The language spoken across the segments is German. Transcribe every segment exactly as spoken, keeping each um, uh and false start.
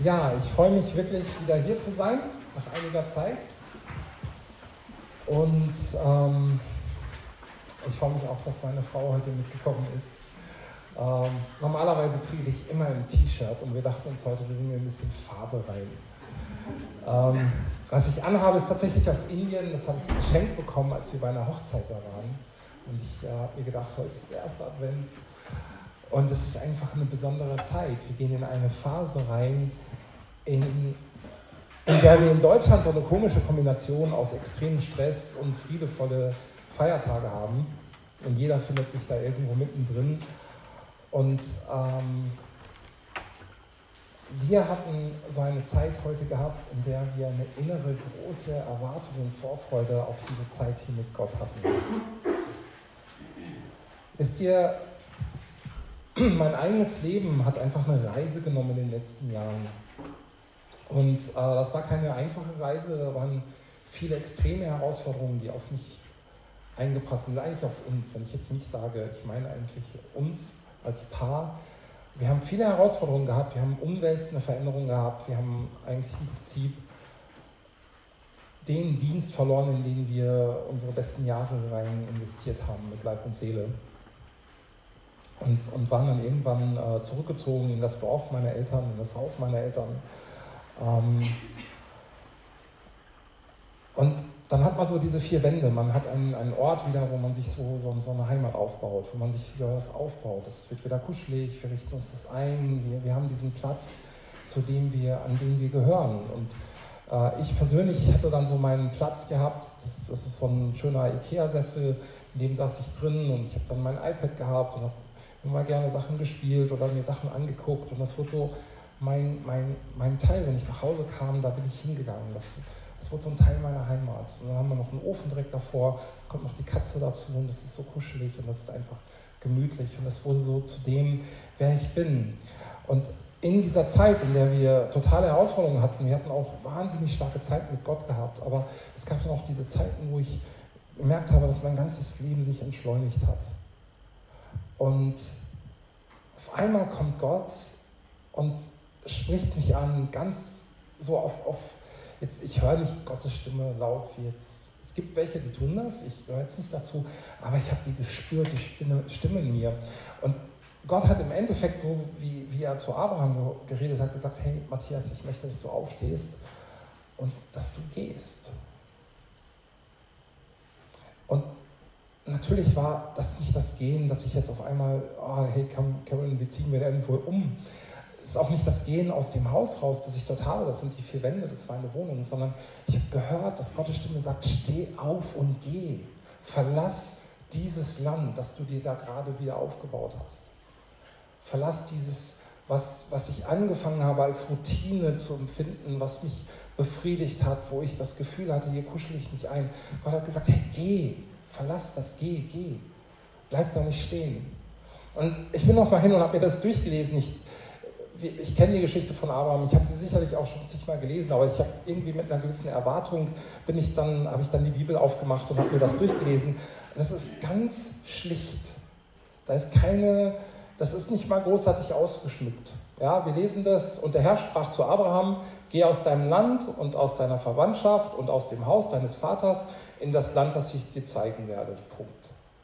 Ja, ich freue mich wirklich, wieder hier zu sein, nach einiger Zeit. Und ähm, ich freue mich auch, dass meine Frau heute mitgekommen ist. Ähm, normalerweise predige ich immer im T-Shirt und wir dachten uns heute, wir bringen ein bisschen Farbe rein. Ähm, was ich anhabe, ist tatsächlich aus Indien. Das habe ich geschenkt bekommen, als wir bei einer Hochzeit da waren. Und ich äh, habe mir gedacht, heute ist der erste Advent. Und es ist einfach eine besondere Zeit. Wir gehen in eine Phase rein, in, in der wir in Deutschland so eine komische Kombination aus extremem Stress und friedevolle Feiertage haben. Und jeder findet sich da irgendwo mittendrin. Und ähm, wir hatten so eine Zeit heute gehabt, in der wir eine innere große Erwartung und Vorfreude auf diese Zeit hier mit Gott hatten. Wisst ihr, mein eigenes Leben hat einfach eine Reise genommen in den letzten Jahren. Und äh, das war keine einfache Reise, da waren viele extreme Herausforderungen, die auf mich eingepasst sind, eigentlich auf uns. Wenn ich jetzt mich sage, ich meine eigentlich uns als Paar. Wir haben viele Herausforderungen gehabt, wir haben umwälzende Veränderungen gehabt, wir haben eigentlich im Prinzip den Dienst verloren, in den wir unsere besten Jahre rein investiert haben, mit Leib und Seele. Und, und waren dann irgendwann äh, zurückgezogen in das Dorf meiner Eltern, in das Haus meiner Eltern. Ähm, und dann hat man so diese vier Wände, man hat einen, einen Ort wieder, wo man sich so, so, so eine Heimat aufbaut, wo man sich wieder was aufbaut. Es wird wieder kuschelig, wir richten uns das ein, wir, wir haben diesen Platz, zu dem wir, an den wir gehören. Und äh, ich persönlich, ich hatte dann so meinen Platz gehabt, das, das ist so ein schöner Ikea-Sessel, in dem saß ich drin und ich habe dann mein iPad gehabt und habe immer gerne Sachen gespielt oder mir Sachen angeguckt und das wurde so mein, mein, mein Teil, wenn ich nach Hause kam, da bin ich hingegangen. Das, das wurde so ein Teil meiner Heimat. Und dann haben wir noch einen Ofen direkt davor, kommt noch die Katze dazu und das ist so kuschelig und das ist einfach gemütlich und das wurde so zu dem, wer ich bin. Und in dieser Zeit, in der wir totale Herausforderungen hatten, wir hatten auch wahnsinnig starke Zeit mit Gott gehabt, aber es gab dann auch diese Zeiten, wo ich gemerkt habe, dass mein ganzes Leben sich entschleunigt hat. Und auf einmal kommt Gott und spricht mich an, ganz so auf, auf jetzt, ich höre nicht Gottes Stimme laut wie jetzt, es gibt welche, die tun das, ich gehöre jetzt nicht dazu, aber ich habe die gespürt, die Stimme, Stimme in mir. Und Gott hat im Endeffekt so, wie, wie er zu Abraham geredet hat, gesagt, hey Matthias, ich möchte, dass du aufstehst und dass du gehst. Und natürlich war das nicht das Gehen, dass ich jetzt auf einmal, oh, hey Carolyn, wie ziehen wir denn wohl um? Es ist auch nicht das Gehen aus dem Haus raus, das ich dort habe, das sind die vier Wände, das war eine Wohnung, sondern ich habe gehört, dass Gottes Stimme sagt, steh auf und geh, verlass dieses Land, das du dir da gerade wieder aufgebaut hast. Verlass dieses, was, was ich angefangen habe als Routine zu empfinden, was mich befriedigt hat, wo ich das Gefühl hatte, hier kuschel ich mich ein. Gott hat gesagt, hey, geh. Verlass das, geh, geh. Bleib da nicht stehen. Und ich bin noch mal hin und habe mir das durchgelesen. Ich, ich kenne die Geschichte von Abraham, ich habe sie sicherlich auch schon zigmal gelesen, aber ich habe irgendwie mit einer gewissen Erwartung, bin ich dann, habe ich dann die Bibel aufgemacht und habe mir das durchgelesen. Und das ist ganz schlicht. Da ist keine, das ist nicht mal großartig ausgeschmückt. Ja, wir lesen das, und der Herr sprach zu Abraham, geh aus deinem Land und aus deiner Verwandtschaft und aus dem Haus deines Vaters in das Land, das ich dir zeigen werde. Punkt.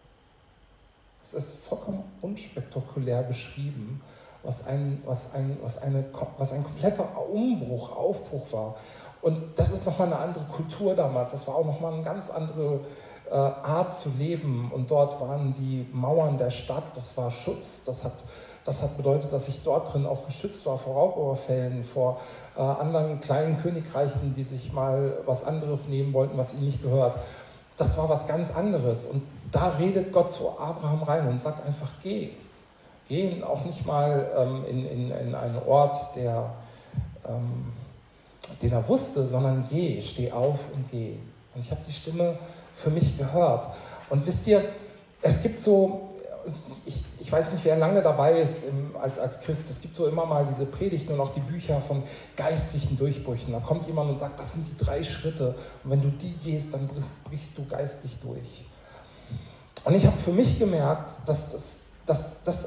Es ist vollkommen unspektakulär beschrieben, was ein, was ein, was eine, was ein kompletter Umbruch, Aufbruch war. Und das ist nochmal eine andere Kultur damals. Das war auch nochmal eine ganz andere äh, Art zu leben. Und dort waren die Mauern der Stadt, das war Schutz. Das hat, das hat bedeutet, dass ich dort drin auch geschützt war vor Raubüberfällen, vor äh, anderen kleinen Königreichen, die sich mal was anderes nehmen wollten, was ihnen nicht gehört. Das war was ganz anderes. Und da redet Gott zu Abraham rein und sagt einfach, geh. Geh auch nicht mal ähm, in, in, in einen Ort, der, ähm, den er wusste, sondern geh, steh auf und geh. Und ich habe die Stimme für mich gehört. Und wisst ihr, es gibt so, ich, ich weiß nicht, wer lange dabei ist im, als, als Christ, es gibt so immer mal diese Predigten und auch die Bücher von geistlichen Durchbrüchen. Da kommt jemand und sagt, das sind die drei Schritte. Und wenn du die gehst, dann brichst, brichst du geistlich durch. Und ich habe für mich gemerkt, dass das dass, dass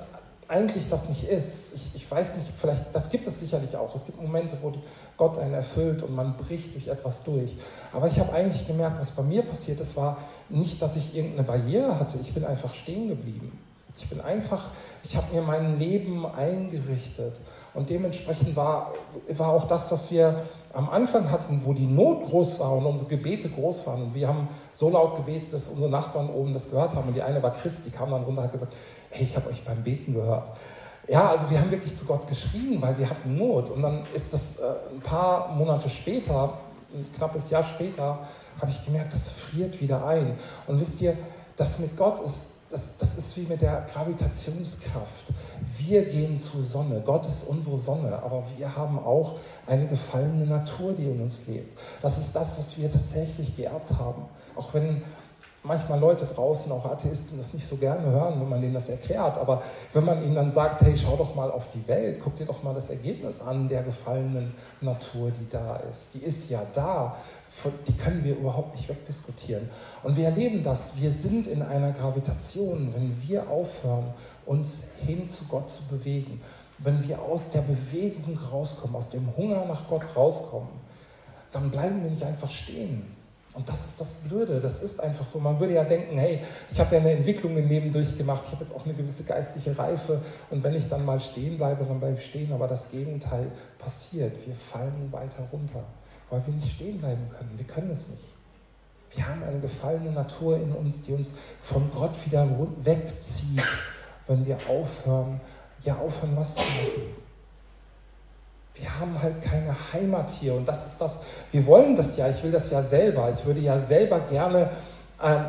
eigentlich das nicht ist. Ich, ich weiß nicht, vielleicht, das gibt es sicherlich auch. Es gibt Momente, wo Gott einen erfüllt und man bricht durch etwas durch. Aber ich habe eigentlich gemerkt, was bei mir passiert ist, war nicht, dass ich irgendeine Barriere hatte. Ich bin einfach stehen geblieben. Ich bin einfach, ich habe mir mein Leben eingerichtet. Und dementsprechend war, war auch das, was wir am Anfang hatten, wo die Not groß war und unsere Gebete groß waren. Und wir haben so laut gebetet, dass unsere Nachbarn oben das gehört haben. Und die eine war Christ, die kam dann runter und hat gesagt, hey, ich habe euch beim Beten gehört. Ja, also wir haben wirklich zu Gott geschrien, weil wir hatten Not. Und dann ist das äh, ein paar Monate später, ein knappes Jahr später, habe ich gemerkt, das friert wieder ein. Und wisst ihr, das mit Gott ist, das, das ist wie mit der Gravitationskraft. Wir gehen zur Sonne. Gott ist unsere Sonne, aber wir haben auch eine gefallene Natur, die in uns lebt. Das ist das, was wir tatsächlich geerbt haben. Auch wenn manchmal Leute draußen, auch Atheisten, das nicht so gerne hören, wenn man denen das erklärt. Aber wenn man ihnen dann sagt, hey, schau doch mal auf die Welt, guck dir doch mal das Ergebnis an der gefallenen Natur, die da ist. Die ist ja da. Die können wir überhaupt nicht wegdiskutieren. Und wir erleben das. Wir sind in einer Gravitation, wenn wir aufhören, uns hin zu Gott zu bewegen. Wenn wir aus der Bewegung rauskommen, aus dem Hunger nach Gott rauskommen, dann bleiben wir nicht einfach stehen. Und das ist das Blöde, das ist einfach so. Man würde ja denken, hey, ich habe ja eine Entwicklung im Leben durchgemacht, ich habe jetzt auch eine gewisse geistliche Reife und wenn ich dann mal stehen bleibe, dann bleibe ich stehen. Aber das Gegenteil passiert, wir fallen weiter runter, weil wir nicht stehen bleiben können. Wir können es nicht. Wir haben eine gefallene Natur in uns, die uns von Gott wieder wegzieht, wenn wir aufhören, ja aufhören, was zu machen. Wir haben halt keine Heimat hier und das ist das, wir wollen das ja, ich will das ja selber, ich würde ja selber gerne, ähm,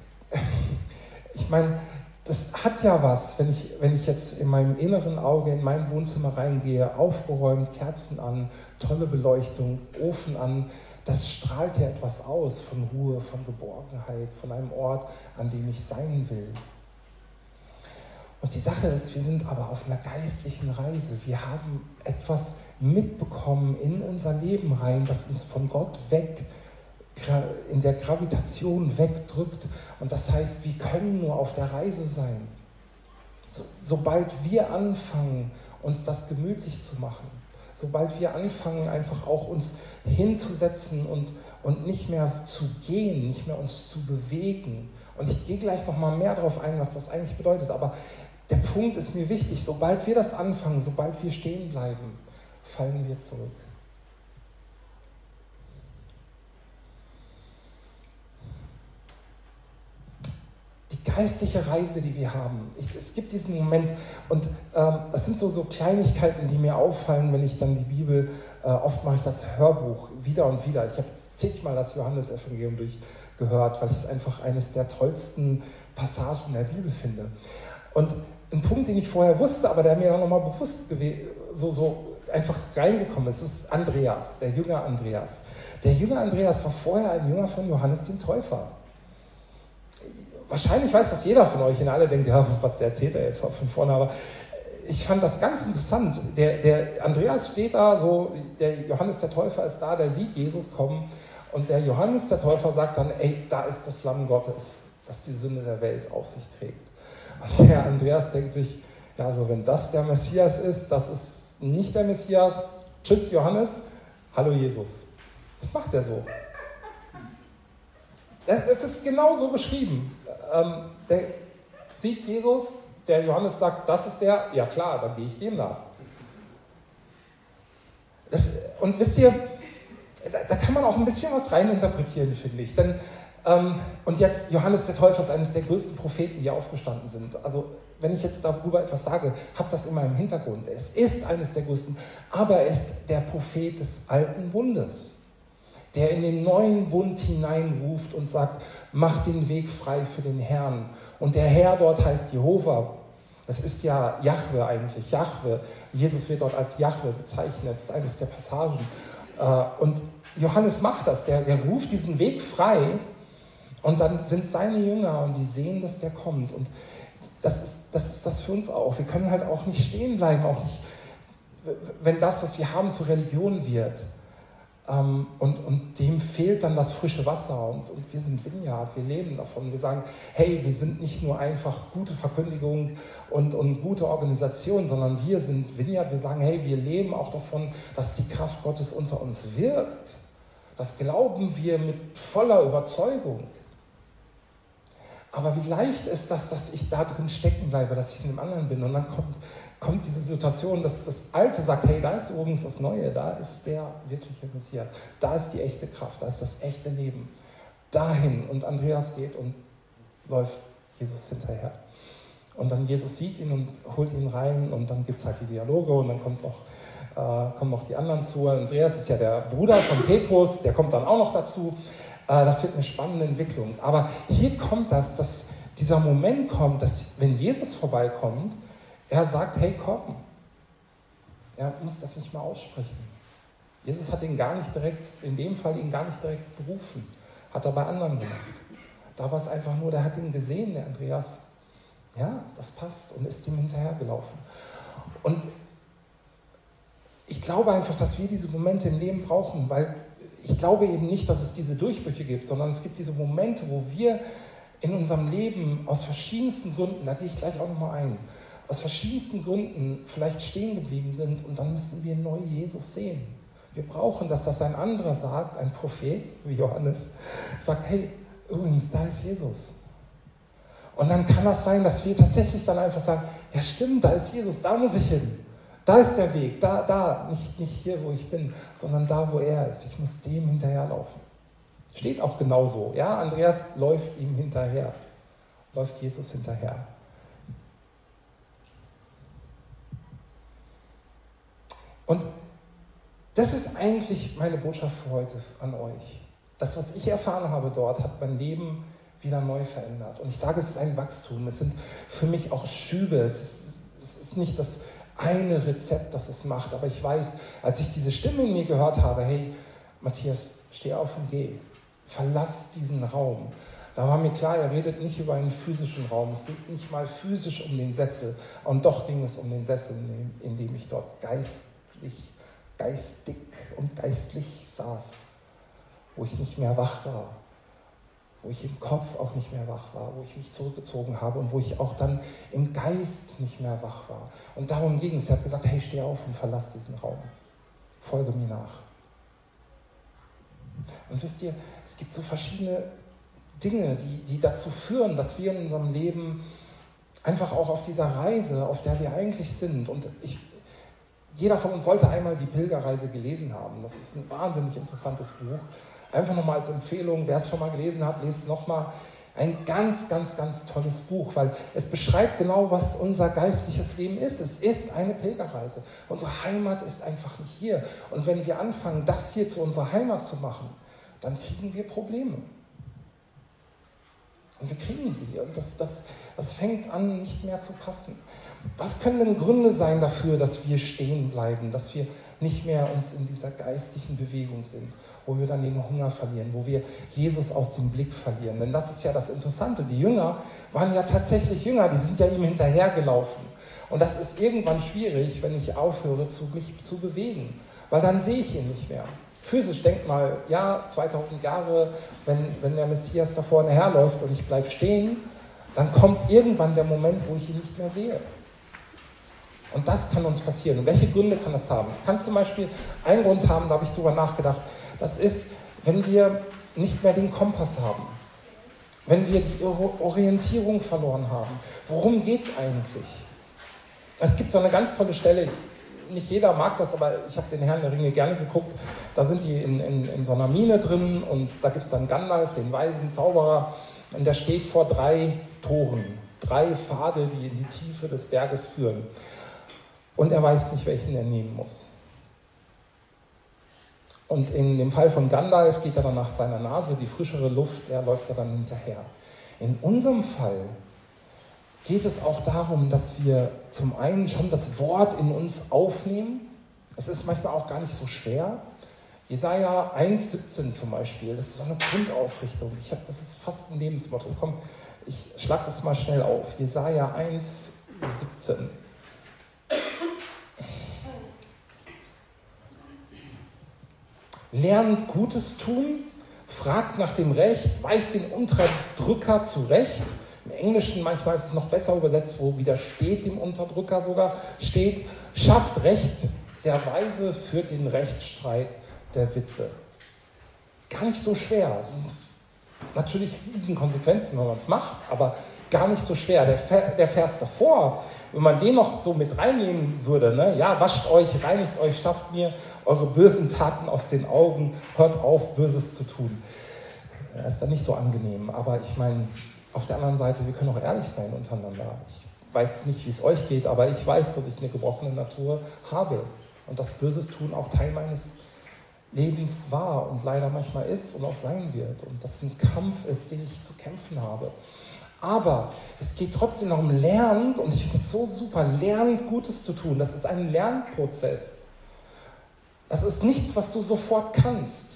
ich meine, das hat ja was, wenn ich, wenn ich jetzt in meinem inneren Auge in mein Wohnzimmer reingehe, aufgeräumt, Kerzen an, tolle Beleuchtung, Ofen an, das strahlt ja etwas aus von Ruhe, von Geborgenheit, von einem Ort, an dem ich sein will. Und die Sache ist, wir sind aber auf einer geistlichen Reise. Wir haben etwas mitbekommen in unser Leben rein, das uns von Gott weg, in der Gravitation wegdrückt. Und das heißt, wir können nur auf der Reise sein. So, sobald wir anfangen, uns das gemütlich zu machen, sobald wir anfangen, einfach auch uns hinzusetzen und, und nicht mehr zu gehen, nicht mehr uns zu bewegen. Und ich gehe gleich noch mal mehr darauf ein, was das eigentlich bedeutet. Aber der Punkt ist mir wichtig, sobald wir das anfangen, sobald wir stehen bleiben, fallen wir zurück. Die geistliche Reise, die wir haben, ich, es gibt diesen Moment und ähm, das sind so, so Kleinigkeiten, die mir auffallen, wenn ich dann die Bibel, äh, oft mache ich das Hörbuch wieder und wieder. Ich habe zigmal das Johannesevangelium durchgehört, weil ich es einfach eines der tollsten Passagen in der Bibel finde. Und ein Punkt, den ich vorher wusste, aber der mir dann nochmal bewusst gewesen, so, so einfach reingekommen ist, ist Andreas, der Jünger Andreas. Der Jünger Andreas war vorher ein Jünger von Johannes dem Täufer. Wahrscheinlich weiß das jeder von euch und alle denken, ja, was erzählt er jetzt von vorne, aber ich fand das ganz interessant. Der, der Andreas steht da, so, der Johannes der Täufer ist da, der sieht Jesus kommen und der Johannes der Täufer sagt dann, ey, da ist das Lamm Gottes, das die Sünde der Welt auf sich trägt. Und der Andreas denkt sich, ja, also wenn das der Messias ist, das ist nicht der Messias. Tschüss Johannes, hallo Jesus. Das macht er so. Es ist genau so beschrieben. Ähm, der sieht Jesus, der Johannes sagt, das ist der, ja klar, dann gehe ich dem nach. Das, und wisst ihr, da, da kann man auch ein bisschen was reininterpretieren, finde ich. Denn Ähm, und jetzt, Johannes der Täufer ist eines der größten Propheten, die aufgestanden sind. Also, wenn ich jetzt darüber etwas sage, habt das immer im Hintergrund. Es ist eines der größten, aber er ist der Prophet des alten Bundes, der in den neuen Bund hineinruft und sagt, macht den Weg frei für den Herrn. Und der Herr dort heißt Jehova. Das ist ja Jahwe eigentlich, Jahwe. Jesus wird dort als Jahwe bezeichnet, das ist eines der Passagen. Und Johannes macht das, der, der ruft diesen Weg frei. Und dann sind seine Jünger und die sehen, dass der kommt. Und das ist, das ist das für uns auch. Wir können halt auch nicht stehen bleiben, auch nicht, wenn das, was wir haben, zur Religion wird. Ähm, und, und dem fehlt dann das frische Wasser. Und, und wir sind Vineyard, wir leben davon. Wir sagen, hey, wir sind nicht nur einfach gute Verkündigung und, und gute Organisation, sondern wir sind Vineyard. Wir sagen, hey, wir leben auch davon, dass die Kraft Gottes unter uns wirkt. Das glauben wir mit voller Überzeugung. Aber wie leicht ist das, dass ich da drin stecken bleibe, dass ich in dem anderen bin. Und dann kommt, kommt diese Situation, dass das Alte sagt, hey, da ist übrigens das Neue, da ist der wirkliche Messias, da ist die echte Kraft, da ist das echte Leben. Dahin. Und Andreas geht und läuft Jesus hinterher. Und dann Jesus sieht ihn und holt ihn rein und dann gibt es halt die Dialoge und dann kommt auch, äh, kommen noch die anderen zu. Andreas ist ja der Bruder von Petrus, der kommt dann auch noch dazu. Das wird eine spannende Entwicklung. Aber hier kommt das, dass dieser Moment kommt, dass wenn Jesus vorbeikommt, er sagt, hey, komm. Er muss das nicht mal aussprechen. Jesus hat ihn gar nicht direkt, in dem Fall ihn gar nicht direkt berufen. Hat er bei anderen gemacht. Da war es einfach nur, der hat ihn gesehen, der Andreas. Ja, das passt und ist ihm hinterhergelaufen. Und ich glaube einfach, dass wir diese Momente im Leben brauchen, weil ich glaube eben nicht, dass es diese Durchbrüche gibt, sondern es gibt diese Momente, wo wir in unserem Leben aus verschiedensten Gründen, da gehe ich gleich auch nochmal ein, aus verschiedensten Gründen vielleicht stehen geblieben sind und dann müssen wir neu Jesus sehen. Wir brauchen, dass das ein anderer sagt, ein Prophet wie Johannes, sagt, hey, übrigens, da ist Jesus. Und dann kann das sein, dass wir tatsächlich dann einfach sagen, ja stimmt, da ist Jesus, da muss ich hin. Da ist der Weg, da, da, nicht, nicht hier, wo ich bin, sondern da, wo er ist. Ich muss dem hinterherlaufen. Steht auch genauso. Ja, Andreas läuft ihm hinterher, läuft Jesus hinterher. Und das ist eigentlich meine Botschaft für heute an euch. Das, was ich erfahren habe dort, hat mein Leben wieder neu verändert. Und ich sage, es ist ein Wachstum. Es sind für mich auch Schübe. Es ist, es ist nicht das eine Rezept, das es macht. Aber ich weiß, als ich diese Stimme in mir gehört habe, hey, Matthias, steh auf und geh. Verlass diesen Raum. Da war mir klar, er redet nicht über einen physischen Raum. Es geht nicht mal physisch um den Sessel. Und doch ging es um den Sessel, in dem ich dort geistlich, geistig und geistlich saß. Wo ich nicht mehr wach war. Wo ich im Kopf auch nicht mehr wach war, wo ich mich zurückgezogen habe und wo ich auch dann im Geist nicht mehr wach war. Und darum ging es. Er hat gesagt, hey, steh auf und verlass diesen Raum. Folge mir nach. Und wisst ihr, es gibt so verschiedene Dinge, die, die dazu führen, dass wir in unserem Leben einfach auch auf dieser Reise, auf der wir eigentlich sind, und ich, jeder von uns sollte einmal die Pilgerreise gelesen haben. Das ist ein wahnsinnig interessantes Buch. Einfach nochmal als Empfehlung, wer es schon mal gelesen hat, lest es nochmal. Ein ganz, ganz, ganz tolles Buch, weil es beschreibt genau, was unser geistliches Leben ist. Es ist eine Pilgerreise. Unsere Heimat ist einfach nicht hier. Und wenn wir anfangen, das hier zu unserer Heimat zu machen, dann kriegen wir Probleme. Und wir kriegen sie. Und das, das, das fängt an, nicht mehr zu passen. Was können denn Gründe sein dafür, dass wir stehen bleiben, dass wir nicht mehr uns in dieser geistlichen Bewegung sind, wo wir dann den Hunger verlieren, wo wir Jesus aus dem Blick verlieren? Denn das ist ja das Interessante. Die Jünger waren ja tatsächlich Jünger, die sind ja ihm hinterhergelaufen. Und das ist irgendwann schwierig, wenn ich aufhöre, zu, mich zu bewegen, weil dann sehe ich ihn nicht mehr. Physisch, denkt mal, ja, zweitausend Jahre, wenn, wenn der Messias da vorne herläuft und ich bleibe stehen, dann kommt irgendwann der Moment, wo ich ihn nicht mehr sehe. Und das kann uns passieren. Und welche Gründe kann das haben? Es kann zum Beispiel einen Grund haben, da habe ich drüber nachgedacht, das ist, wenn wir nicht mehr den Kompass haben, wenn wir die Orientierung verloren haben. Worum geht es eigentlich? Es gibt so eine ganz tolle Stelle, ich, nicht jeder mag das, aber ich habe den Herrn der Ringe gerne geguckt, da sind die in, in, in so einer Mine drin und da gibt es dann Gandalf, den weisen Zauberer, und der steht vor drei Toren, drei Pfade, die in die Tiefe des Berges führen. Und er weiß nicht, welchen er nehmen muss. Und in dem Fall von Gandalf geht er dann nach seiner Nase, die frischere Luft, er läuft er dann hinterher. In unserem Fall geht es auch darum, dass wir zum einen schon das Wort in uns aufnehmen. Es ist manchmal auch gar nicht so schwer. Jesaja eins siebzehn zum Beispiel, das ist so eine Grundausrichtung. Ich hab, das ist fast ein Lebensmotto. Komm, ich schlag das mal schnell auf. Jesaja eins siebzehn. lernt Gutes tun, fragt nach dem Recht, weist den Unterdrücker zurecht. Im Englischen manchmal ist es noch besser übersetzt, wo widersteht dem Unterdrücker sogar, steht, schafft Recht der Weise, führt den Rechtsstreit der Witwe. Gar nicht so schwer. Es sind natürlich riesen Konsequenzen, wenn man es macht, aber gar nicht so schwer. Der, Ver- der Vers davor, wenn man den noch so mit reinnehmen würde, ne? Ja, wascht euch, reinigt euch, schafft mir eure bösen Taten aus den Augen, hört auf, Böses zu tun. Das ist dann nicht so angenehm, aber ich meine, auf der anderen Seite, wir können auch ehrlich sein untereinander. Ich weiß nicht, wie es euch geht, aber ich weiß, dass ich eine gebrochene Natur habe und dass Böses tun auch Teil meines Lebens war und leider manchmal ist und auch sein wird und das ein Kampf ist, den ich zu kämpfen habe. Aber es geht trotzdem darum, lernt, und ich finde das so super, lernt Gutes zu tun. Das ist ein Lernprozess. Das ist nichts, was du sofort kannst.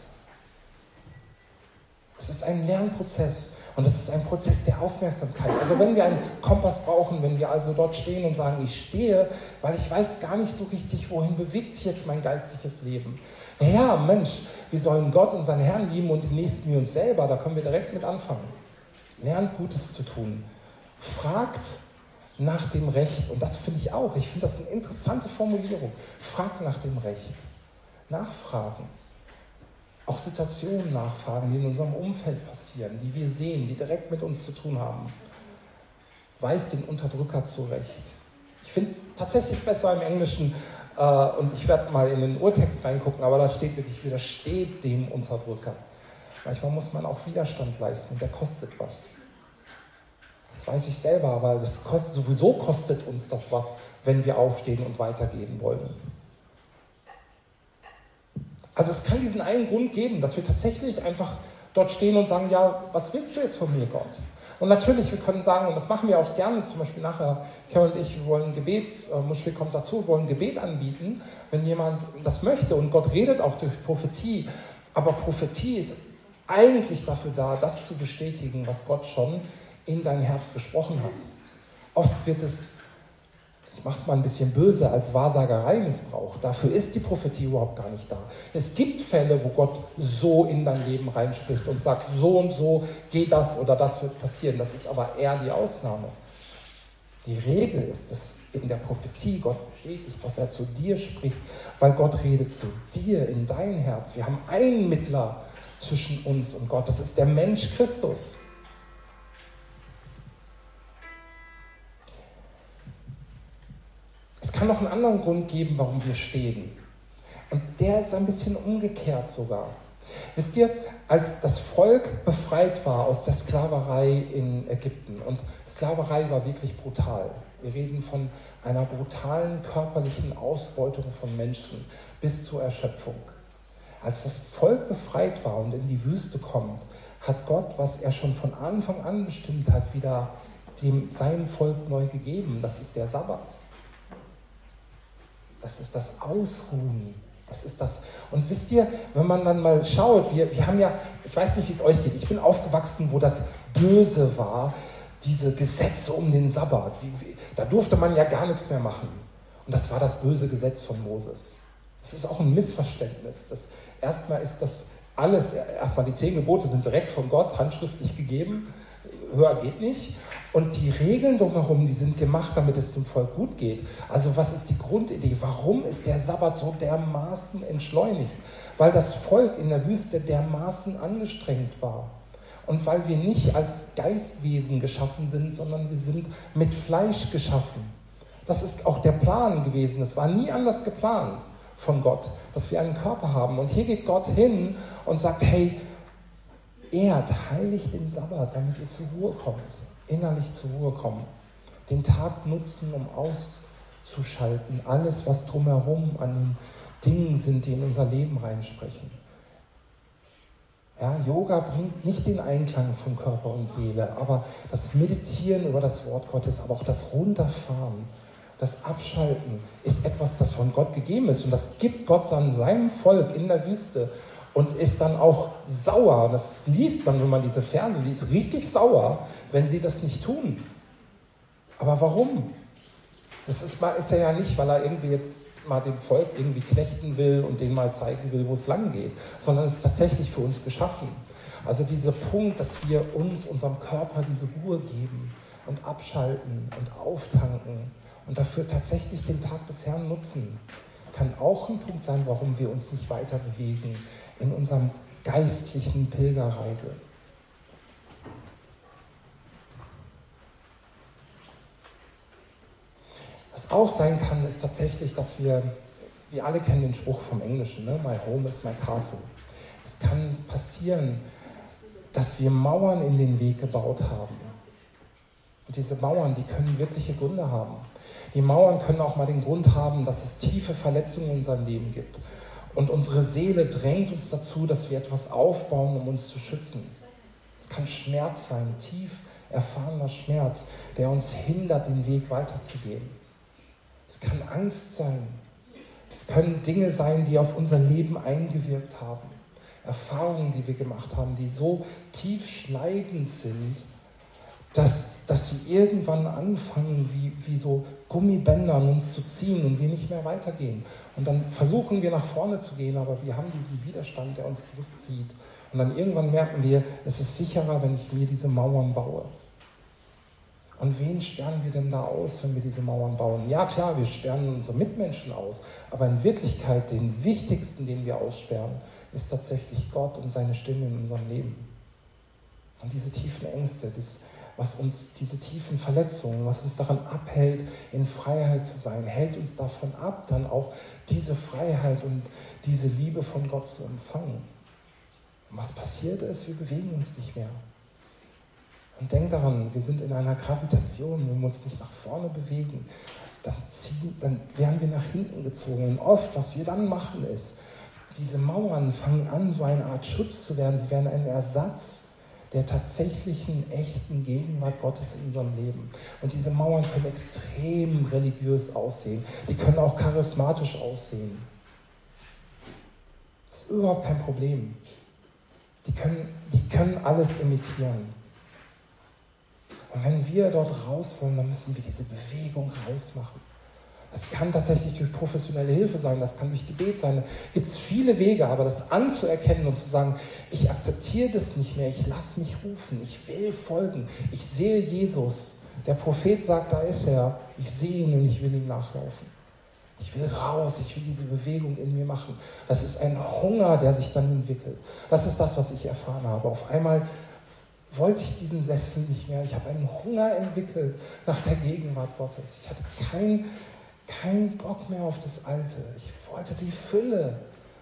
Es ist ein Lernprozess und es ist ein Prozess der Aufmerksamkeit. Also wenn wir einen Kompass brauchen, wenn wir also dort stehen und sagen, ich stehe, weil ich weiß gar nicht so richtig, wohin bewegt sich jetzt mein geistliches Leben. Naja, Mensch, wir sollen Gott und seinen Herrn lieben und den Nächsten wie uns selber, da können wir direkt mit anfangen. Lernt Gutes zu tun. Fragt nach dem Recht. Und das finde ich auch. Ich finde das eine interessante Formulierung. Fragt nach dem Recht. Nachfragen. Auch Situationen nachfragen, die in unserem Umfeld passieren, die wir sehen, die direkt mit uns zu tun haben. Weist den Unterdrücker zurecht. Ich finde es tatsächlich besser im Englischen, äh, und ich werde mal in den Urtext reingucken, aber da steht wirklich, widersteht dem Unterdrücker. Manchmal muss man auch Widerstand leisten und der kostet was. Das weiß ich selber, aber das kostet, sowieso kostet uns das was, wenn wir aufstehen und weitergehen wollen. Also es kann diesen einen Grund geben, dass wir tatsächlich einfach dort stehen und sagen, ja, was willst du jetzt von mir, Gott? Und natürlich, wir können sagen, und das machen wir auch gerne, zum Beispiel nachher, Carol und ich, wir wollen ein Gebet, äh, Muschwig kommt dazu, wir wollen ein Gebet anbieten, wenn jemand das möchte. Und Gott redet auch durch Prophetie, aber Prophetie ist eigentlich dafür da, das zu bestätigen, was Gott schon in dein Herz gesprochen hat. Oft wird es, ich mache es mal ein bisschen böse, als Wahrsagerei missbraucht. Dafür ist die Prophetie überhaupt gar nicht da. Es gibt Fälle, wo Gott so in dein Leben reinspricht und sagt, so und so geht das oder das wird passieren. Das ist aber eher die Ausnahme. Die Regel ist, dass in der Prophetie Gott bestätigt, was er zu dir spricht, weil Gott redet zu dir in dein Herz. Wir haben einen Mittler zwischen uns und Gott. Das ist der Mensch Christus. Es kann noch einen anderen Grund geben, warum wir stehen. Und der ist ein bisschen umgekehrt sogar. Wisst ihr, als das Volk befreit war aus der Sklaverei in Ägypten, und Sklaverei war wirklich brutal. Wir reden von einer brutalen körperlichen Ausbeutung von Menschen bis zur Erschöpfung. Als das Volk befreit war und in die Wüste kommt, hat Gott, was er schon von Anfang an bestimmt hat, wieder dem, seinem Volk neu gegeben. Das ist der Sabbat. Das ist das Ausruhen. Das ist das. Und wisst ihr, wenn man dann mal schaut, wir, wir haben ja, ich weiß nicht, wie es euch geht, ich bin aufgewachsen, wo das Böse war, diese Gesetze um den Sabbat. Wie, wie, da durfte man ja gar nichts mehr machen. Und das war das böse Gesetz von Moses. Das ist auch ein Missverständnis. Das, erstmal ist das alles, erstmal die zehn Gebote sind direkt von Gott handschriftlich gegeben, höher geht nicht. Und die Regeln drumherum, die sind gemacht, damit es dem Volk gut geht. Also was ist die Grundidee? Warum ist der Sabbat so dermaßen entschleunigt? Weil das Volk in der Wüste dermaßen angestrengt war. Und weil wir nicht als Geistwesen geschaffen sind, sondern wir sind mit Fleisch geschaffen. Das ist auch der Plan gewesen. Es war nie anders geplant von Gott, dass wir einen Körper haben. Und hier geht Gott hin und sagt, hey, ehrt, heiligt den Sabbat, damit ihr zur Ruhe kommt. Innerlich zur Ruhe kommen. Den Tag nutzen, um auszuschalten. Alles, was drumherum an den Dingen sind, die in unser Leben reinsprechen. Ja, Yoga bringt nicht den Einklang von Körper und Seele, aber das Meditieren über das Wort Gottes, aber auch das Runterfahren, das Abschalten ist etwas, das von Gott gegeben ist. Und das gibt Gott an seinem Volk in der Wüste und ist dann auch sauer. Das liest man, wenn man diese Verse liest, richtig sauer, wenn sie das nicht tun. Aber warum? Das ist, ist er ja nicht, weil er irgendwie jetzt mal dem Volk irgendwie knechten will und denen mal zeigen will, wo es lang geht, sondern es ist tatsächlich für uns geschaffen. Also dieser Punkt, dass wir uns, unserem Körper diese Ruhe geben und abschalten und auftanken und dafür tatsächlich den Tag des Herrn nutzen, kann auch ein Punkt sein, warum wir uns nicht weiter bewegen in unserem geistlichen Pilgerreise. Was auch sein kann, ist tatsächlich, dass wir, wir alle kennen den Spruch vom Englischen, ne? My home is my castle. Es kann passieren, dass wir Mauern in den Weg gebaut haben. Und diese Mauern, die können wirkliche Gründe haben. Die Mauern können auch mal den Grund haben, dass es tiefe Verletzungen in unserem Leben gibt. Und unsere Seele drängt uns dazu, dass wir etwas aufbauen, um uns zu schützen. Es kann Schmerz sein, tief erfahrener Schmerz, der uns hindert, den Weg weiterzugehen. Es kann Angst sein. Es können Dinge sein, die auf unser Leben eingewirkt haben. Erfahrungen, die wir gemacht haben, die so tief schneidend sind, dass, dass sie irgendwann anfangen, wie, wie so Gummibänder an uns zu ziehen und wir nicht mehr weitergehen. Und dann versuchen wir nach vorne zu gehen, aber wir haben diesen Widerstand, der uns zurückzieht. Und dann irgendwann merken wir, es ist sicherer, wenn ich mir diese Mauern baue. Und wen sperren wir denn da aus, wenn wir diese Mauern bauen? Ja klar, wir sperren unsere Mitmenschen aus, aber in Wirklichkeit den wichtigsten, den wir aussperren, ist tatsächlich Gott und seine Stimme in unserem Leben. Und diese tiefen Ängste, das, was uns, diese tiefen Verletzungen, was uns daran abhält, in Freiheit zu sein, hält uns davon ab, dann auch diese Freiheit und diese Liebe von Gott zu empfangen. Und was passiert ist, wir bewegen uns nicht mehr. Und denk daran, wir sind in einer Gravitation, wenn wir uns nicht nach vorne bewegen, dann, ziehen, dann werden wir nach hinten gezogen. Und oft, was wir dann machen, ist, diese Mauern fangen an, so eine Art Schutz zu werden. Sie werden ein Ersatz der tatsächlichen, echten Gegenwart Gottes in unserem Leben. Und diese Mauern können extrem religiös aussehen. Die können auch charismatisch aussehen. Das ist überhaupt kein Problem. Die können, die können alles imitieren. Und wenn wir dort raus wollen, dann müssen wir diese Bewegung rausmachen. Das kann tatsächlich durch professionelle Hilfe sein, das kann durch Gebet sein. Da gibt es viele Wege, aber das anzuerkennen und zu sagen, ich akzeptiere das nicht mehr, ich lasse mich rufen, ich will folgen, ich sehe Jesus. Der Prophet sagt, da ist er, ich sehe ihn und ich will ihm nachlaufen. Ich will raus, ich will diese Bewegung in mir machen. Das ist ein Hunger, der sich dann entwickelt. Das ist das, was ich erfahren habe. Auf einmal wollte ich diesen Sessel nicht mehr. Ich habe einen Hunger entwickelt nach der Gegenwart Gottes. Ich hatte keinen kein Bock mehr auf das Alte. Ich wollte die Fülle.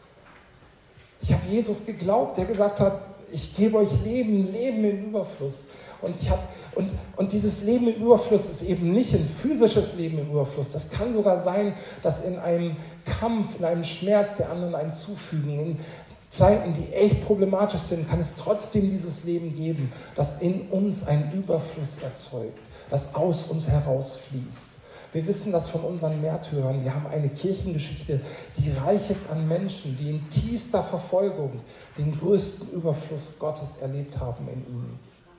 Ich habe Jesus geglaubt, der gesagt hat, ich gebe euch Leben, Leben im Überfluss. Und, ich hab, und, und dieses Leben im Überfluss ist eben nicht ein physisches Leben im Überfluss. Das kann sogar sein, dass in einem Kampf, in einem Schmerz der anderen einen zufügen, in Zeiten, die echt problematisch sind, kann es trotzdem dieses Leben geben, das in uns einen Überfluss erzeugt, das aus uns herausfließt. Wir wissen das von unseren Märtyrern. Wir haben eine Kirchengeschichte, die reich ist an Menschen, die in tiefster Verfolgung den größten Überfluss Gottes erlebt haben in ihnen.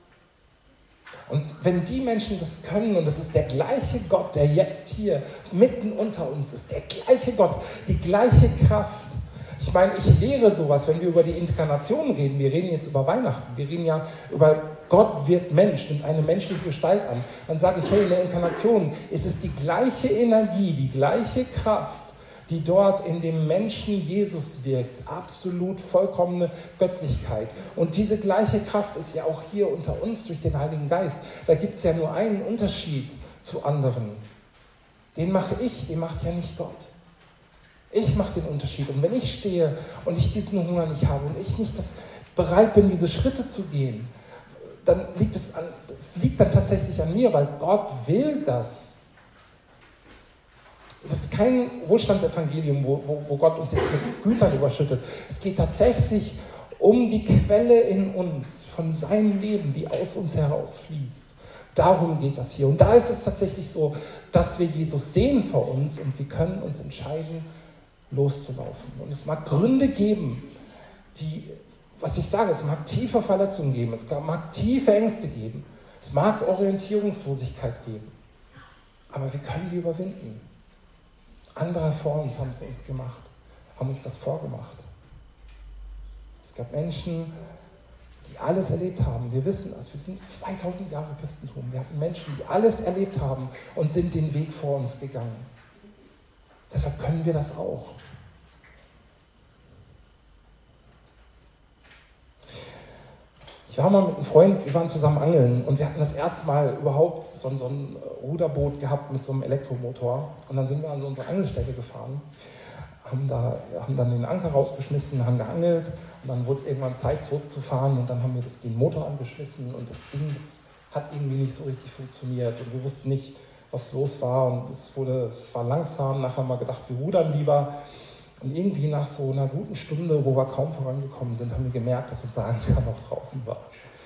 Und wenn die Menschen das können, und das ist der gleiche Gott, der jetzt hier mitten unter uns ist, der gleiche Gott, die gleiche Kraft. Ich meine, ich lehre sowas, wenn wir über die Inkarnation reden. Wir reden jetzt über Weihnachten. Wir reden ja über Gott wird Mensch, nimmt eine menschliche Gestalt an. Dann sage ich, hey, in der Inkarnation ist es die gleiche Energie, die gleiche Kraft, die dort in dem Menschen Jesus wirkt. Absolut vollkommene Göttlichkeit. Und diese gleiche Kraft ist ja auch hier unter uns durch den Heiligen Geist. Da gibt es ja nur einen Unterschied zu anderen. Den mache ich, den macht ja nicht Gott. Ich mache den Unterschied. Und wenn ich stehe und ich diesen Hunger nicht habe und ich nicht das bereit bin, diese Schritte zu gehen, dann liegt es an, es liegt dann tatsächlich an mir, weil Gott will das. Das ist kein Wohlstandsevangelium, wo, wo, wo Gott uns jetzt mit Gütern überschüttet. Es geht tatsächlich um die Quelle in uns, von seinem Leben, die aus uns herausfließt. Darum geht das hier. Und da ist es tatsächlich so, dass wir Jesus sehen vor uns und wir können uns entscheiden, loszulaufen. Und es mag Gründe geben, die, was ich sage, es mag tiefe Verletzungen geben, es mag tiefe Ängste geben, es mag Orientierungslosigkeit geben, aber wir können die überwinden. Andere vor uns haben es uns gemacht, haben uns das vorgemacht. Es gab Menschen, die alles erlebt haben. Wir wissen das. Wir sind zweitausend Jahre Christentum. Wir hatten Menschen, die alles erlebt haben und sind den Weg vor uns gegangen. Deshalb können wir das auch. Ich war mal mit einem Freund, wir waren zusammen angeln und wir hatten das erste Mal überhaupt so, so ein Ruderboot gehabt mit so einem Elektromotor. Und dann sind wir an so unsere Angelstelle gefahren, haben, da, haben dann den Anker rausgeschmissen, haben geangelt und dann wurde es irgendwann Zeit zurückzufahren und dann haben wir das, den Motor angeschmissen und das Ding, das hat irgendwie nicht so richtig funktioniert und wir wussten nicht, was los war und es, wurde, es war langsam. Nachher haben wir gedacht, wir rudern lieber. Und irgendwie nach so einer guten Stunde, wo wir kaum vorangekommen sind, haben wir gemerkt, dass unser Anker noch draußen war.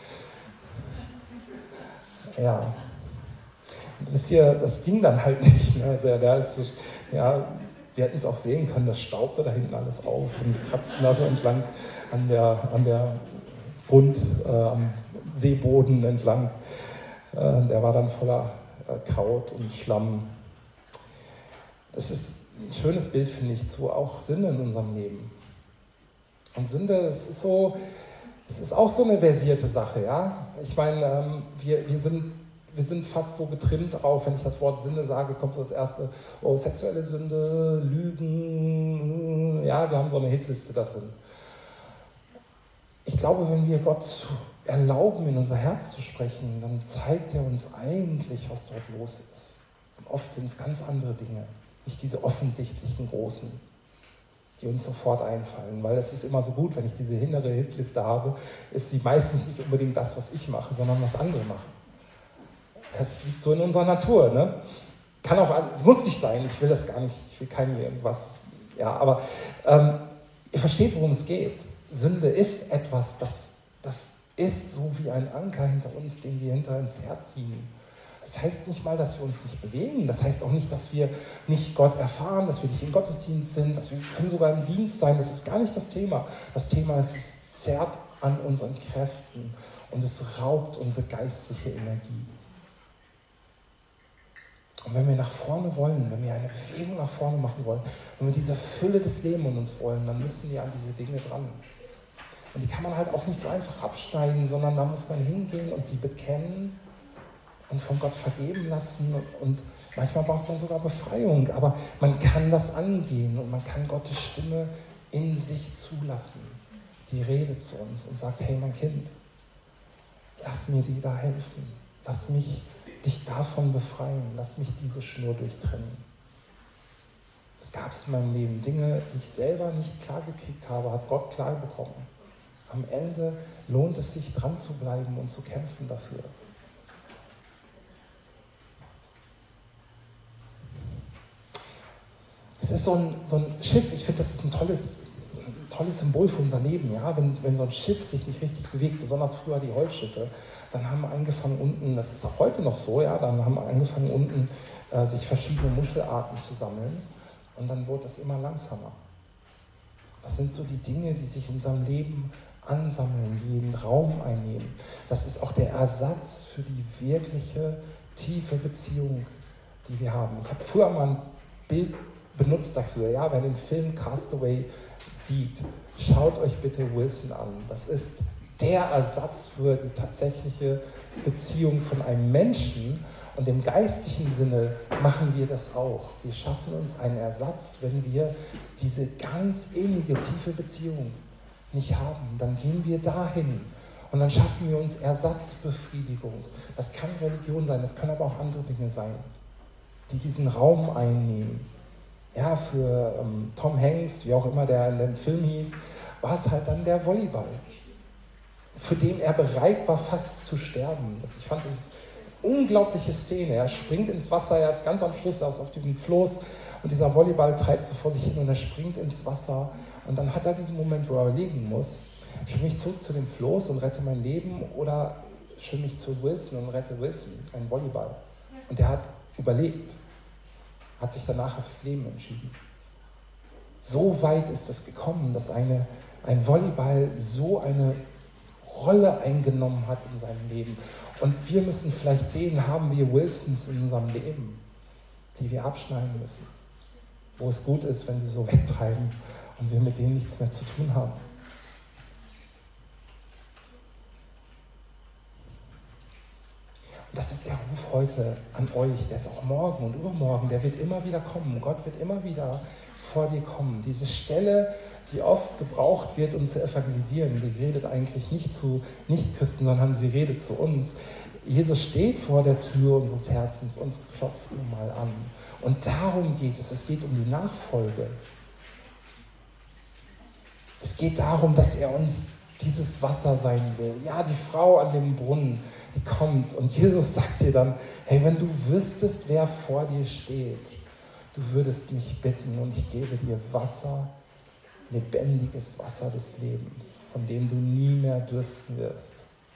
Ja. Und wisst ihr, das ging dann halt nicht. Ne? Also, der ist, ja, wir hätten es auch sehen können, das staubte da hinten alles auf und wir kratzten da so entlang an der, an der Grund, äh, am Seeboden entlang. Äh, der war dann voller äh, Kraut und Schlamm. Das ist ein schönes Bild, finde ich, zu auch Sünde in unserem Leben. Und Sünde, es ist so, es ist auch so eine versierte Sache, ja. Ich meine, ähm, wir, wir, sind, wir sind fast so getrimmt darauf, wenn ich das Wort Sünde sage, kommt so das erste, oh, sexuelle Sünde, Lügen, ja, wir haben so eine Hitliste da drin. Ich glaube, wenn wir Gott erlauben, in unser Herz zu sprechen, dann zeigt er uns eigentlich, was dort los ist. Und oft sind es ganz andere Dinge. Nicht diese offensichtlichen Großen, die uns sofort einfallen. Weil es ist immer so gut, wenn ich diese innere Hitliste habe, ist sie meistens nicht unbedingt das, was ich mache, sondern was andere machen. Das liegt so in unserer Natur. Ne? Kann auch, es muss nicht sein, ich will das gar nicht, ich will keinem irgendwas, ja, aber ähm, ihr versteht, worum es geht. Sünde ist etwas, das, das ist so wie ein Anker hinter uns, den wir hinter ins Herz ziehen. Das heißt nicht mal, dass wir uns nicht bewegen. Das heißt auch nicht, dass wir nicht Gott erfahren, dass wir nicht im Gottesdienst sind, dass wir können sogar im Dienst sein. Das ist gar nicht das Thema. Das Thema ist, es zerrt an unseren Kräften und es raubt unsere geistliche Energie. Und wenn wir nach vorne wollen, wenn wir eine Bewegung nach vorne machen wollen, wenn wir diese Fülle des Lebens in uns wollen, dann müssen wir an diese Dinge dran. Und die kann man halt auch nicht so einfach abschneiden, sondern da muss man hingehen und sie bekennen und von Gott vergeben lassen und manchmal braucht man sogar Befreiung, aber man kann das angehen und man kann Gottes Stimme in sich zulassen. Die redet zu uns und sagt, hey mein Kind, lass mir dir da helfen, lass mich dich davon befreien, lass mich diese Schnur durchtrennen. Das gab es in meinem Leben, Dinge, die ich selber nicht klar gekriegt habe, hat Gott klar bekommen. Am Ende lohnt es sich, dran zu bleiben und zu kämpfen dafür. Es ist so ein, so ein Schiff, ich finde, das ist ein tolles, ein tolles Symbol für unser Leben. Ja? Wenn, wenn so ein Schiff sich nicht richtig bewegt, besonders früher die Holzschiffe, dann haben angefangen unten, das ist auch heute noch so, ja, dann haben angefangen unten äh, sich verschiedene Muschelarten zu sammeln und dann wurde das immer langsamer. Das sind so die Dinge, die sich in unserem Leben ansammeln, die den Raum einnehmen. Das ist auch der Ersatz für die wirkliche, tiefe Beziehung, die wir haben. Ich habe früher mal ein Bild benutzt dafür, ja, wer den Film Castaway sieht, schaut euch bitte Wilson an. Das ist der Ersatz für die tatsächliche Beziehung von einem Menschen und im geistlichen Sinne machen wir das auch. Wir schaffen uns einen Ersatz, wenn wir diese ganz innige, tiefe Beziehung nicht haben. Dann gehen wir dahin und dann schaffen wir uns Ersatzbefriedigung. Das kann Religion sein, das können aber auch andere Dinge sein, die diesen Raum einnehmen. Ja, für ähm, Tom Hanks, wie auch immer der in dem Film hieß, war es halt dann der Volleyball, für den er bereit war, fast zu sterben. Ich fand das eine unglaubliche Szene. Er springt ins Wasser, er ist ganz am Schluss auf diesem Floß und dieser Volleyball treibt so vor sich hin und er springt ins Wasser und dann hat er diesen Moment, wo er überlegen muss, schwimme ich zurück zu dem Floß und rette mein Leben oder schwimme ich zu Wilson und rette Wilson, einen Volleyball. Und der hat überlebt, hat sich danach fürs Leben entschieden. So weit ist es gekommen, dass eine, ein Volleyball so eine Rolle eingenommen hat in seinem Leben. Und wir müssen vielleicht sehen, haben wir Wilsons in unserem Leben, die wir abschneiden müssen. wo es gut ist, wenn sie so wegtreiben und wir mit denen nichts mehr zu tun haben. Und das ist der Ruf heute an euch, der ist auch morgen und übermorgen, der wird immer wieder kommen. Gott wird immer wieder vor dir kommen. Diese Stelle, die oft gebraucht wird, um zu evangelisieren, die redet eigentlich nicht zu Nichtchristen, sondern sie redet zu uns. Jesus steht vor der Tür unseres Herzens und klopft nun mal an. Und darum geht es. Es geht um die Nachfolge. Es geht darum, dass er uns dieses Wasser sein will. Ja, die Frau an dem Brunnen, die kommt und Jesus sagt dir dann, hey, wenn du wüsstest, wer vor dir steht, du würdest mich bitten und ich gebe dir Wasser, lebendiges Wasser des Lebens, von dem du nie mehr dürsten wirst.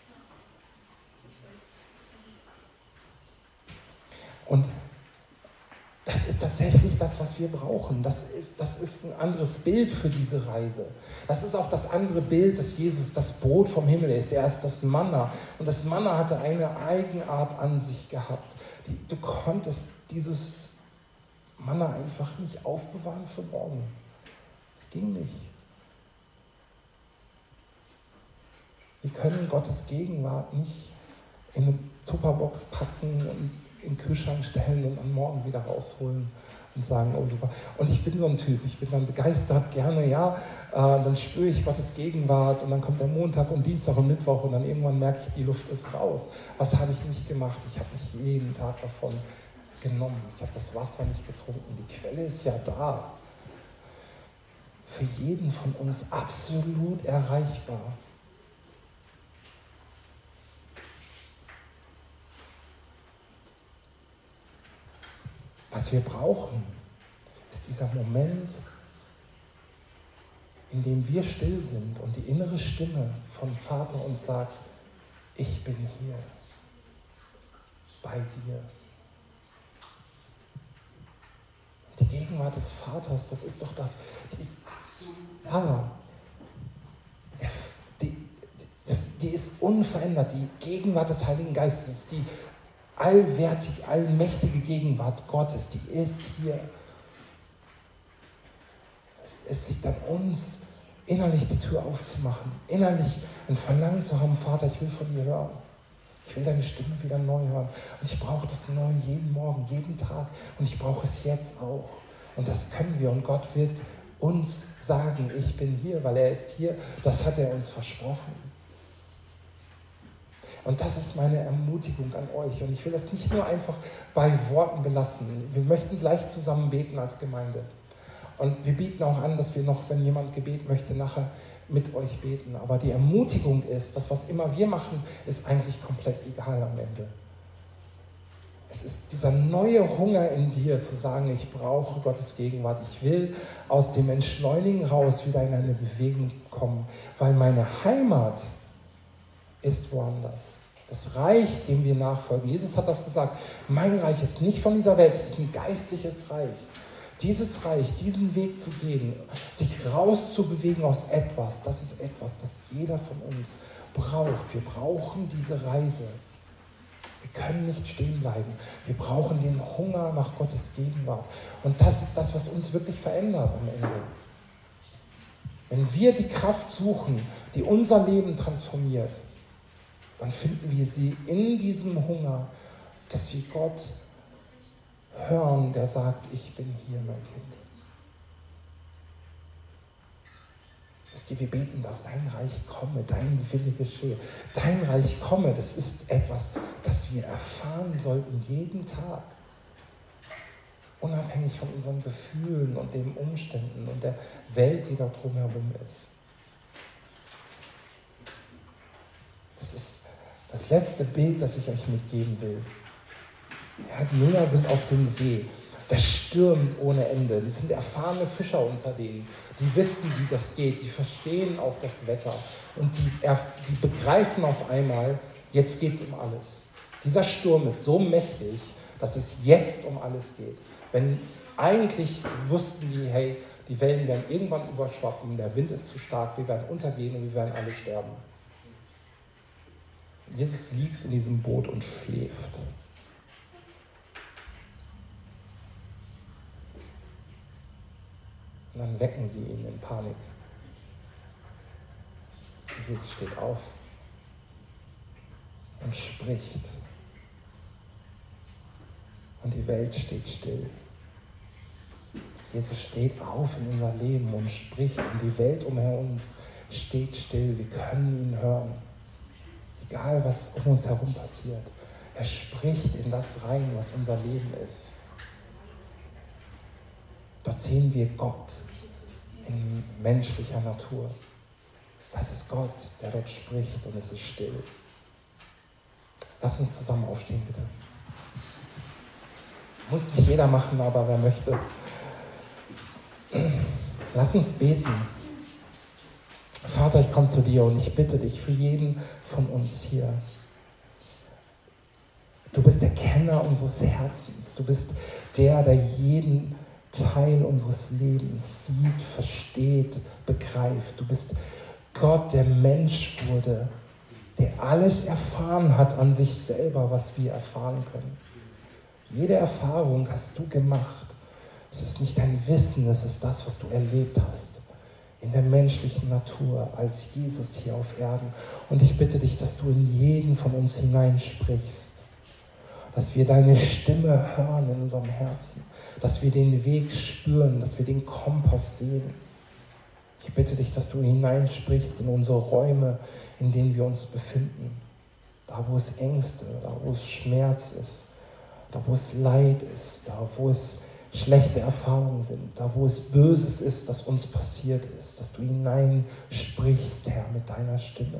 Und das ist tatsächlich das, was wir brauchen. Das ist, das ist ein anderes Bild für diese Reise. Das ist auch das andere Bild, dass Jesus das Brot vom Himmel ist. Er ist das Manna. Und das Manna hatte eine Eigenart an sich gehabt. Die, du konntest dieses Manna einfach nicht aufbewahren für morgen. Es ging nicht. Wir können Gottes Gegenwart nicht in eine Tupperbox packen und in den Kühlschrank stellen und am Morgen wieder rausholen und sagen, oh super. Und ich bin so ein Typ, ich bin dann begeistert, gerne, ja, äh, dann spüre ich Gottes Gegenwart und dann kommt der Montag und Dienstag und Mittwoch und dann irgendwann merke ich, die Luft ist raus. Was habe ich nicht gemacht? Ich habe nicht jeden Tag davon genommen. Ich habe das Wasser nicht getrunken. Die Quelle ist ja da. Für jeden von uns absolut erreichbar. Was wir brauchen, ist dieser Moment, in dem wir still sind und die innere Stimme vom Vater uns sagt, ich bin hier, bei dir. Die Gegenwart des Vaters, das ist doch das, die ist absolut da. Die, die, das, die ist unverändert, die Gegenwart des Heiligen Geistes, die allwärtig, allmächtige Gegenwart Gottes, die ist hier. Es, es liegt an uns, innerlich die Tür aufzumachen, innerlich ein Verlangen zu haben, Vater, ich will von dir hören. Ich will deine Stimme wieder neu hören. Und ich brauche das neu jeden Morgen, jeden Tag. Und ich brauche es jetzt auch. Und das können wir. Und Gott wird uns sagen, ich bin hier, weil er ist hier. Das hat er uns versprochen. Und das ist meine Ermutigung an euch. Und ich will das nicht nur einfach bei Worten belassen. Wir möchten gleich zusammen beten als Gemeinde. Und wir bieten auch an, dass wir noch, wenn jemand Gebet möchte, nachher mit euch beten. Aber die Ermutigung ist, dass was immer wir machen, ist eigentlich komplett egal am Ende. Es ist dieser neue Hunger in dir, zu sagen, ich brauche Gottes Gegenwart. Ich will aus dem Entschleunigen raus wieder in eine Bewegung kommen, weil meine Heimat ist woanders. Das Reich, dem wir nachfolgen. Jesus hat das gesagt. Mein Reich ist nicht von dieser Welt, es ist ein geistliches Reich. Dieses Reich, diesen Weg zu gehen, sich rauszubewegen aus etwas, das ist etwas, das jeder von uns braucht. Wir brauchen diese Reise. Wir können nicht stehen bleiben. Wir brauchen den Hunger nach Gottes Gegenwart. Und das ist das, was uns wirklich verändert am Ende. Wenn wir die Kraft suchen, die unser Leben transformiert, dann finden wir sie in diesem Hunger, dass wir Gott hören, der sagt, ich bin hier, mein Kind. Wisst ihr, wir beten, dass dein Reich komme, dein Wille geschehe. Dein Reich komme, das ist etwas, das wir erfahren sollten jeden Tag. Unabhängig von unseren Gefühlen und den Umständen und der Welt, die da drumherum ist. Das ist das letzte Bild, das ich euch mitgeben will. Ja, die Jünger sind auf dem See. Das stürmt ohne Ende. Das sind erfahrene Fischer unter denen. Die wissen, wie das geht. Die verstehen auch das Wetter. Und die, die begreifen auf einmal, jetzt geht es um alles. Dieser Sturm ist so mächtig, dass es jetzt um alles geht. Wenn eigentlich wussten die, hey, die Wellen werden irgendwann überschwappen, der Wind ist zu stark, wir werden untergehen und wir werden alle sterben. Jesus liegt in diesem Boot und schläft. Und dann wecken sie ihn in Panik. Und Jesus steht auf und spricht. Und die Welt steht still. Jesus steht auf in unser Leben und spricht. Und die Welt um uns steht still. Wir können ihn hören. Egal, was um uns herum passiert. Er spricht in das rein, was unser Leben ist. Dort sehen wir Gott in menschlicher Natur. Das ist Gott, der dort spricht und es ist still. Lass uns zusammen aufstehen, bitte. Muss nicht jeder machen, aber wer möchte. Lass uns beten. Vater, ich komme zu dir und ich bitte dich für jeden von uns hier. Du bist der Kenner unseres Herzens. Du bist der, der jeden Teil unseres Lebens sieht, versteht, begreift. Du bist Gott, der Mensch wurde, der alles erfahren hat an sich selber, was wir erfahren können. Jede Erfahrung hast du gemacht. Es ist nicht dein Wissen, es ist das, was du erlebt hast. In der menschlichen Natur, als Jesus hier auf Erden. Und ich bitte dich, dass du in jeden von uns hineinsprichst. Dass wir deine Stimme hören in unserem Herzen. Dass wir den Weg spüren, dass wir den Kompass sehen. Ich bitte dich, dass du hineinsprichst in unsere Räume, in denen wir uns befinden. Da, wo es Ängste, da, wo es Schmerz ist. Da, wo es Leid ist. Da, wo es schlechte Erfahrungen sind. Da, wo es Böses ist, das uns passiert ist. Dass du hineinsprichst, Herr, mit deiner Stimme.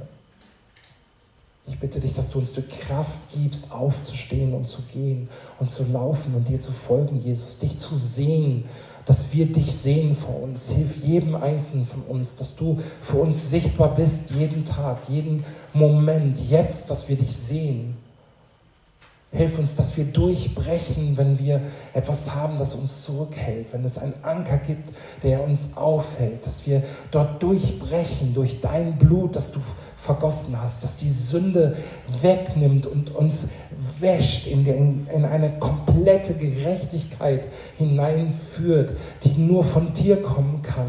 Ich bitte dich, dass du uns die Kraft gibst, aufzustehen und zu gehen und zu laufen und dir zu folgen, Jesus. Dich zu sehen, dass wir dich sehen vor uns. Hilf jedem Einzelnen von uns, dass du für uns sichtbar bist, jeden Tag, jeden Moment, jetzt, dass wir dich sehen. Hilf uns, dass wir durchbrechen, wenn wir etwas haben, das uns zurückhält, wenn es einen Anker gibt, der uns aufhält, dass wir dort durchbrechen durch dein Blut, das du vergossen hast, dass die Sünde wegnimmt und uns wäscht, in, den, in eine komplette Gerechtigkeit hineinführt, die nur von dir kommen kann.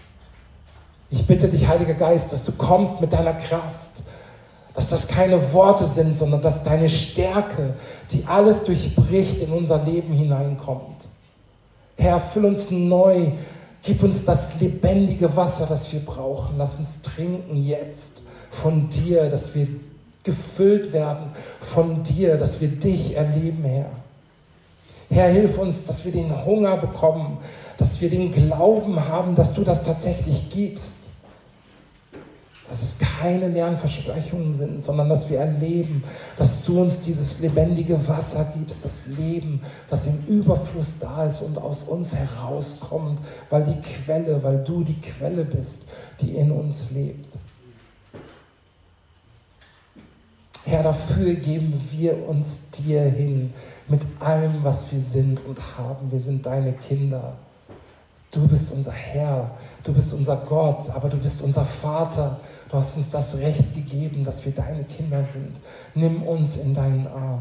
Ich bitte dich, Heiliger Geist, dass du kommst mit deiner Kraft, dass das keine Worte sind, sondern dass deine Stärke, die alles durchbricht, in unser Leben hineinkommt. Herr, füll uns neu, gib uns das lebendige Wasser, das wir brauchen. Lass uns trinken jetzt von dir, dass wir gefüllt werden von dir, dass wir dich erleben, Herr. Herr, hilf uns, dass wir den Hunger bekommen, dass wir den Glauben haben, dass du das tatsächlich gibst. Dass es keine leeren Versprechungen sind, sondern dass wir erleben, dass du uns dieses lebendige Wasser gibst, das Leben, das im Überfluss da ist und aus uns herauskommt, weil die Quelle, weil du die Quelle bist, die in uns lebt. Herr, dafür geben wir uns dir hin, mit allem, was wir sind und haben. Wir sind deine Kinder. Du bist unser Herr, du bist unser Gott, aber du bist unser Vater. Du hast uns das Recht gegeben, dass wir deine Kinder sind. Nimm uns in deinen Arm.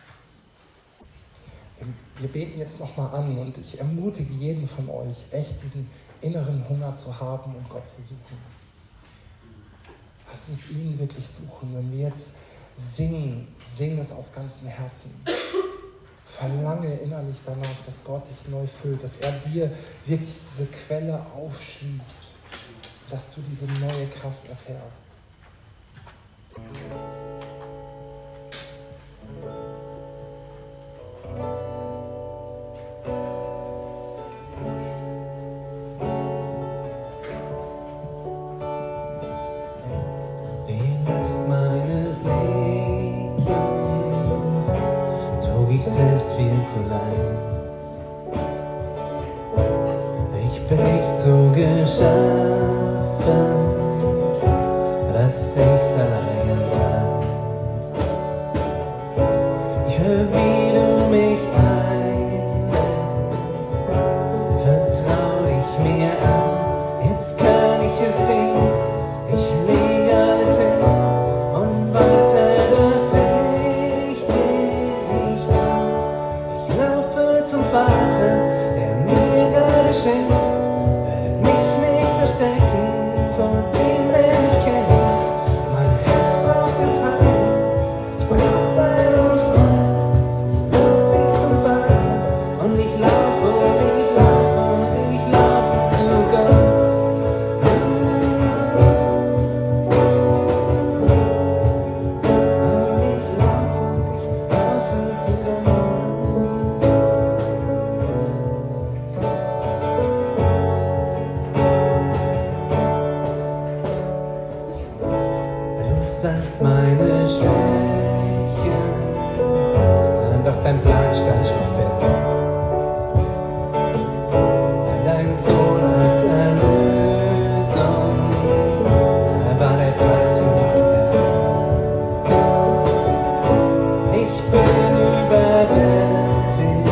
Wir beten jetzt nochmal an und ich ermutige jeden von euch, echt diesen inneren Hunger zu haben und Gott zu suchen. Lass uns ihn wirklich suchen. Wenn wir jetzt singen, sing es aus ganzem Herzen. Verlange innerlich danach, dass Gott dich neu füllt, dass er dir wirklich diese Quelle aufschließt, dass du diese neue Kraft erfährst. Die Last meines Lebens trug ich selbst viel zu lang. Ich bin nicht so geschaffen, dass ich's allein kann. Ich höre, wie du mich einlädst, vertrau dich mir an. Jetzt kann ich es sehen, ich leg alles hin und weiß, Herr, dass ich dich brauch. Ich laufe zum Vater, der mir Gnade schenkt. sahst meine Schwächen, doch dein Plan stand schon fest. Dein Sohn als Erlösung war der Preis für mein Herz. Ich bin überwältigt,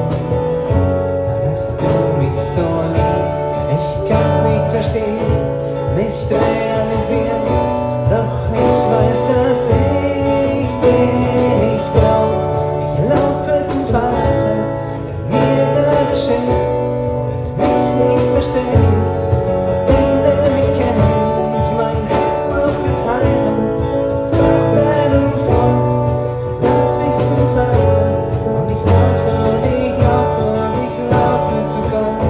dass du mich so liebst. Ich kann's nicht verstehen, nicht realisieren, doch ich weiß, dass ich dich brauch. Ich laufe zum Vater, der mir Gnade schenkt, wird mich nicht verstecken vor dem, der mich kennt. Mein Herz braucht jetzt Heilung, es braucht einen Freund. Lauf ich zum Vater und ich laufe und ich laufe und ich laufe zu Gott.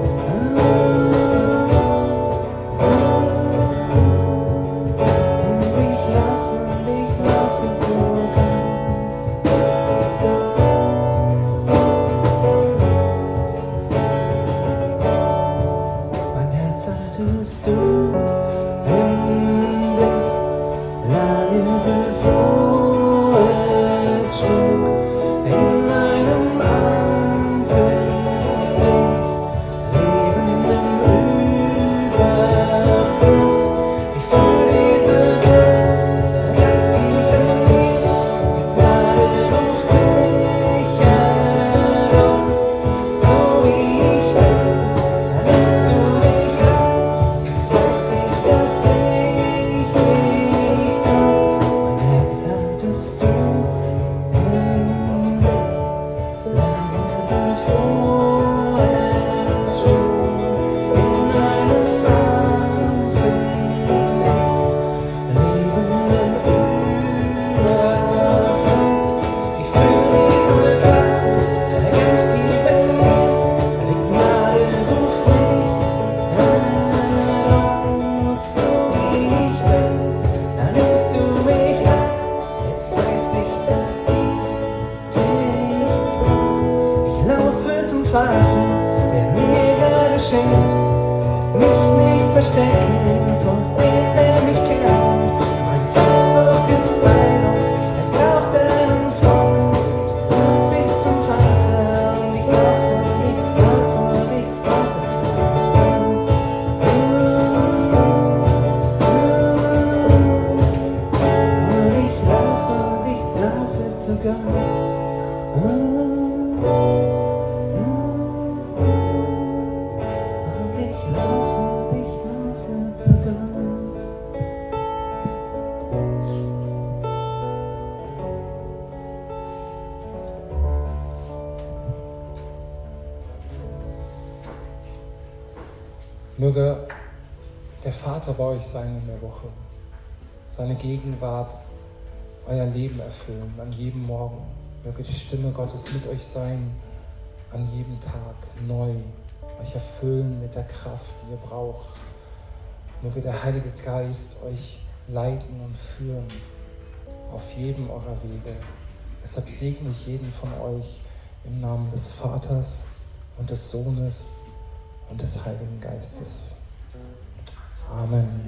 Möge der Vater bei euch sein in der Woche, seine Gegenwart euer Leben erfüllen, an jedem Morgen. Möge die Stimme Gottes mit euch sein, an jedem Tag neu, euch erfüllen mit der Kraft, die ihr braucht. Möge der Heilige Geist euch leiten und führen auf jedem eurer Wege. Deshalb segne ich jeden von euch im Namen des Vaters und des Sohnes und des Heiligen Geistes. Amen.